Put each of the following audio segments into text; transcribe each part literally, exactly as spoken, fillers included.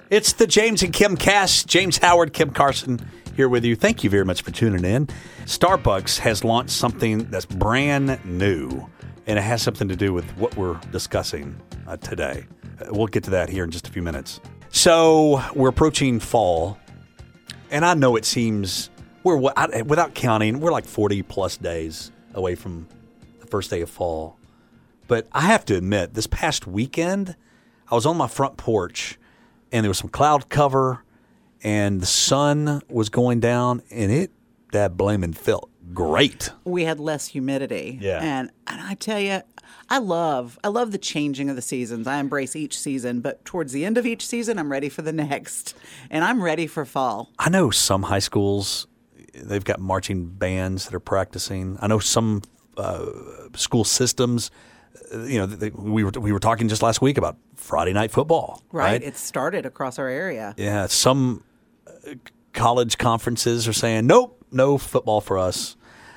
It's the James and Kim cast. James Howard, Kim Carson here with you. Thank you very much for tuning in. Starbucks has launched something that's brand new, and it has something to do with what we're discussing uh, today. Uh, we'll get to that here in just a few minutes. So we're approaching fall, and I know it seems, we're without counting, we're like forty plus days away from the first day of fall. But I have to admit, this past weekend, I was on my front porch, and there was some cloud cover, and the sun was going down, and it, that blaming felt great. We had less humidity. Yeah. And, and I tell you, I love, I love the changing of the seasons. I embrace each season, but towards the end of each season, I'm ready for the next. And I'm ready for fall. I know some high schools, they've got marching bands that are practicing. I know some uh, school systems, you know, they, we were we were talking just last week about Friday night football. Right. Right. It started across our area. Yeah. Some uh, college conferences are saying, nope, no football for us.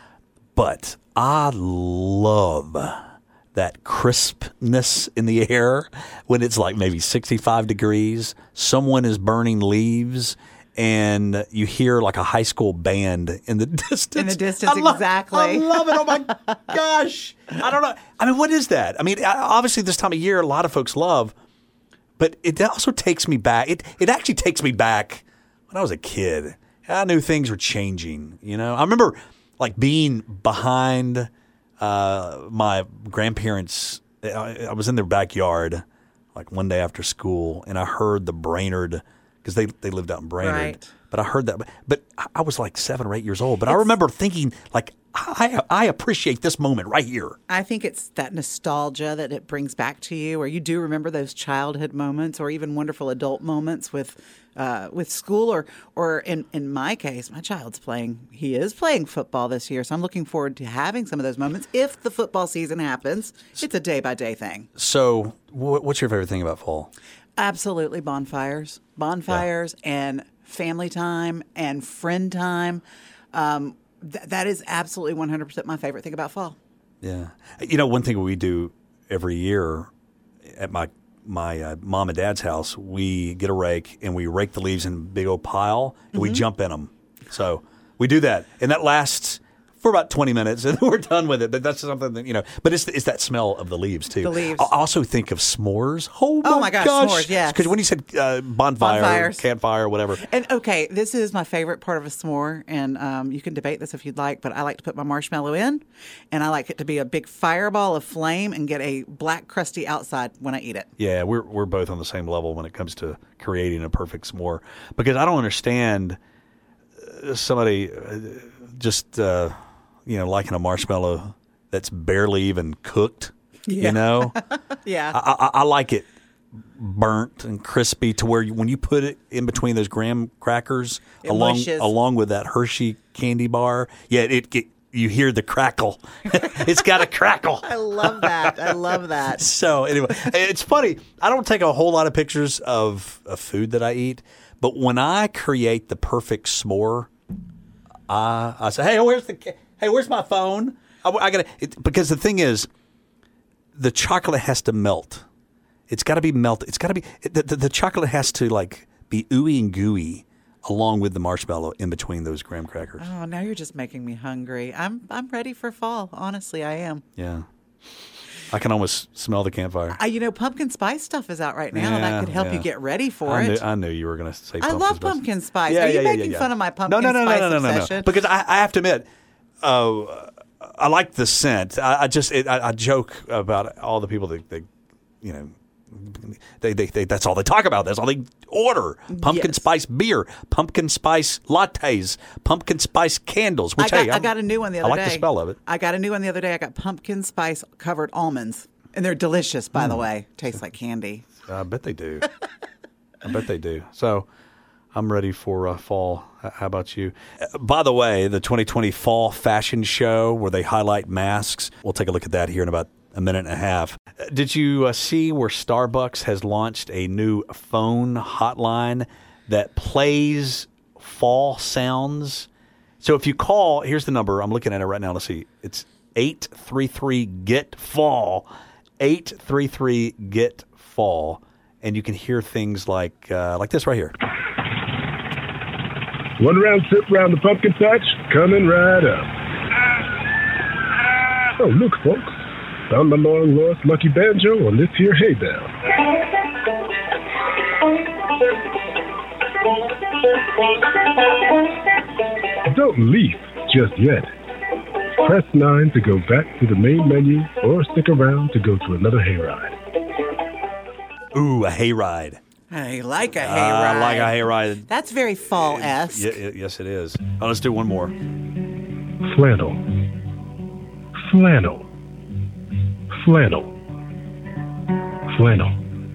But I love that crispness in the air when it's like maybe sixty-five degrees. Someone is burning leaves. And you hear like a high school band in the distance. In the distance, I lo- exactly. I love it. Oh, my gosh. I don't know. I mean, what is that? I mean, obviously this time of year, a lot of folks love, but it also takes me back. It it actually takes me back when I was a kid. I knew things were changing, you know. I remember like being behind uh, my grandparents. I, I was in their backyard like one day after school, and I heard the Brainerd, because they, they lived out in Brainerd. Right. But I heard that. But I was like seven or eight years old. But it's, I remember thinking, like, I I appreciate this moment right here. I think it's that nostalgia that it brings back to you, or you do remember those childhood moments or even wonderful adult moments with uh, with school. Or, or in, in my case, my child's playing, he is playing football this year. So I'm looking forward to having some of those moments. If the football season happens, it's a day-by-day thing. So what's your favorite thing about fall? Absolutely bonfires. Bonfires yeah. and family time and friend time. Um, th- that is absolutely one hundred percent my favorite thing about fall. Yeah. You know, one thing we do every year at my my uh, mom and dad's house, we get a rake and we rake the leaves in a big old pile and mm-hmm. we jump in them. So we do that. And that lasts for about twenty minutes, and we're done with it. But that's something that, you know, but it's it's that smell of the leaves, too. The leaves. I also think of s'mores. Oh, my, oh my gosh, gosh. s'mores, yes. Because when you said uh, bonfire, Bonfires. campfire, whatever. And, okay, this is my favorite part of a s'more, and um, you can debate this if you'd like, but I like to put my marshmallow in, and I like it to be a big fireball of flame and get a black crusty outside when I eat it. Yeah, we're we're both on the same level when it comes to creating a perfect s'more. Because I don't understand somebody just... Uh, you know, liking a marshmallow that's barely even cooked, yeah. you know? yeah. I, I, I like it burnt and crispy to where you, when you put it in between those graham crackers it along mushes. along with that Hershey candy bar, yeah, it, it you hear the crackle. It's got a crackle. I love that. I love that. So anyway, it's funny. I don't take a whole lot of pictures of, of food that I eat, but when I create the perfect s'more, I, I say, hey, where's the... Hey, where's my phone? I, I gotta it, because the thing is, the chocolate has to melt. It's got to be melted. It's got to be the, the, the chocolate has to like be ooey and gooey along with the marshmallow in between those graham crackers. Oh, now you're just making me hungry. I'm I'm ready for fall. Honestly, I am. Yeah, I can almost smell the campfire. I, you know, pumpkin spice stuff is out right now. Yeah, that could help yeah. you get ready for I it. Knew, I knew you were going to say. I pumpkin love spice. pumpkin spice. Yeah, Are you yeah, yeah, making yeah, fun yeah. of my pumpkin no, no, no, spice no, no, no, no, obsession? no. Because I, I have to admit. Uh, I like the scent. I, I just it, I, I joke about all the people that, that you know, they, they they that's all they talk about. That's all they order: pumpkin yes. spice beer, pumpkin spice lattes, pumpkin spice candles. Which I got, hey, I got a new one the other I like day. the smell of it. I got a new one the other day. I got pumpkin spice covered almonds, and they're delicious. By mm. the way, tastes like candy. I bet they do. I bet they do. So. I'm ready for uh, fall. How about you? Uh, by the way, the twenty twenty Fall Fashion Show where they highlight masks, we'll take a look at that here in about a minute and a half. Uh, did you uh, see where Starbucks has launched a new phone hotline that plays fall sounds? So if you call, here's the number. I'm looking at it right now. Let's see. It's eight three three, get fall. eight three three, get fall. and you can hear things like uh, like this right here. One round trip round the pumpkin patch, coming right up. Oh, look, folks. Found my long lost lucky banjo on this here hay bale. Don't leave just yet. Press nine to go back to the main menu or stick around to go to another hayride. Ooh, a hayride. I like a hayride. I like a hayride. That's very fall-esque. Y- y- yes, it is. Oh, let's do one more. Flannel. Flannel. Flannel. Flannel.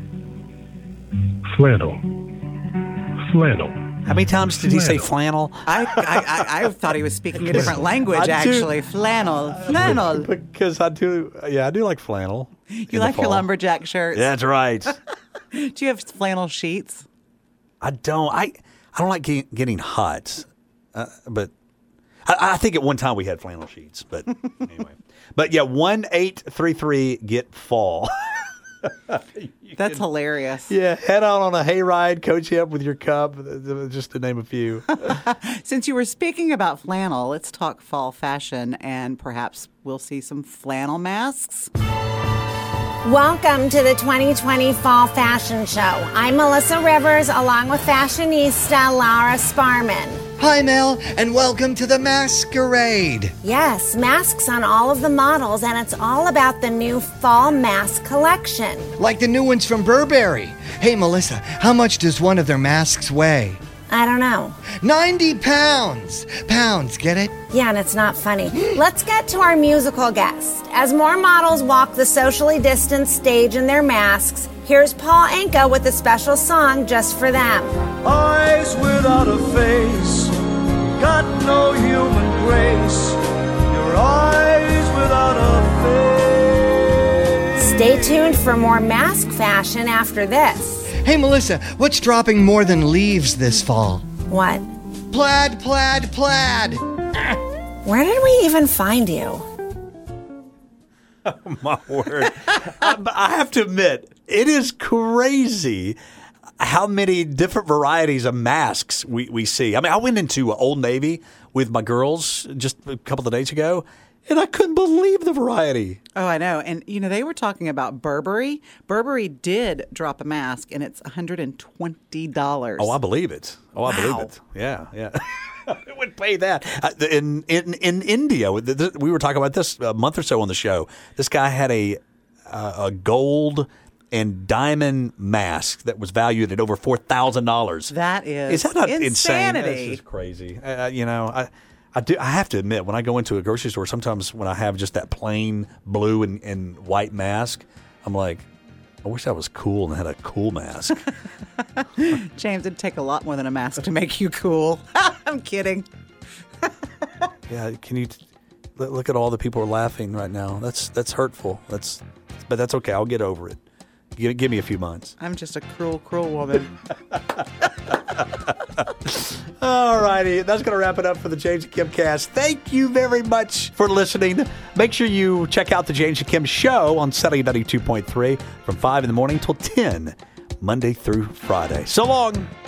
Flannel. Flannel. How many times did he say flannel? I, I, I, I thought he was speaking a different language, I do- actually. Flannel. Flannel. Because I do, yeah, I do like flannel. You like your lumberjack shirts? Yeah, that's right. Do you have flannel sheets? I don't. I I don't like getting, getting hot, uh, but I, I think at one time we had flannel sheets. But anyway, but yeah, one eight three three get fall. That's hilarious. Yeah, head out on a hayride, coach you up with your cup, just to name a few. Since you were speaking about flannel, let's talk fall fashion, and perhaps we'll see some flannel masks. Welcome to the twenty twenty Fall Fashion Show. I'm Melissa Rivers, along with fashionista Laura Sparman. Hi, Mel, and welcome to the masquerade. Yes, masks on all of the models, and it's all about the new fall mask collection. Like the new ones from Burberry. Hey, Melissa, how much does one of their masks weigh? I don't know. ninety pounds. Pounds, get it? Yeah, and it's not funny. Let's get to our musical guest. As more models walk the socially distanced stage in their masks, here's Paul Anka with a special song just for them. Eyes without a face, got no human grace. Your eyes without a face. Stay tuned for more mask fashion after this. Hey, Melissa, what's dropping more than leaves this fall? What? Plaid, plaid, plaid. Where did we even find you? Oh, my word. I, I have to admit, it is crazy how many different varieties of masks we, we see. I mean, I went into Old Navy with my girls just a couple of days ago, and I couldn't believe the variety. Oh, I know. And, you know, they were talking about Burberry. Burberry did drop a mask, and it's one hundred twenty dollars. Oh, I believe it. Oh, I Wow. believe it. Yeah, yeah. I would pay that. Uh, in, in in India, we were talking about this a month or so on the show. This guy had a uh, a gold and diamond mask that was valued at over four thousand dollars. That is Is that not insanity. insane? This is crazy. Uh, you know, I I do. I have to admit, when I go into a grocery store, sometimes when I have just that plain blue and, and white mask, I'm like, I wish I was cool and had a cool mask. James, it'd take a lot more than a mask to make you cool. I'm kidding. Yeah, can you t- look look at all the people who are laughing right now? That's that's hurtful. That's, but that's okay. I'll get over it. Give, give me a few months. I'm just a cruel, cruel woman. All righty, that's going to wrap it up for the James and Kim Cast. Thank you very much for listening. Make sure you check out the James and Kim Show on Sunday ninety-two point three from five in the morning till ten, Monday through Friday. So long.